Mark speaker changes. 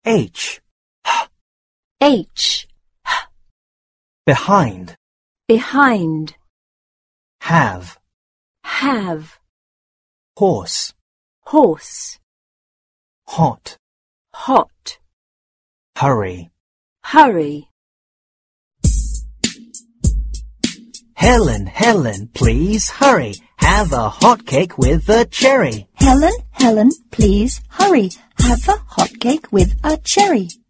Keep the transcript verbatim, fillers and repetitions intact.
Speaker 1: H.
Speaker 2: H.
Speaker 1: Behind.
Speaker 2: Behind.
Speaker 1: Have.
Speaker 2: Have.
Speaker 1: Horse.
Speaker 2: Horse.
Speaker 1: Hot.
Speaker 2: Hot.
Speaker 1: Hurry.
Speaker 2: Hurry.
Speaker 1: Helen, Helen, please hurry. Have a hot cake with a cherry.
Speaker 3: Helen, Helen, please hurry. Have a hot cake with a cherry.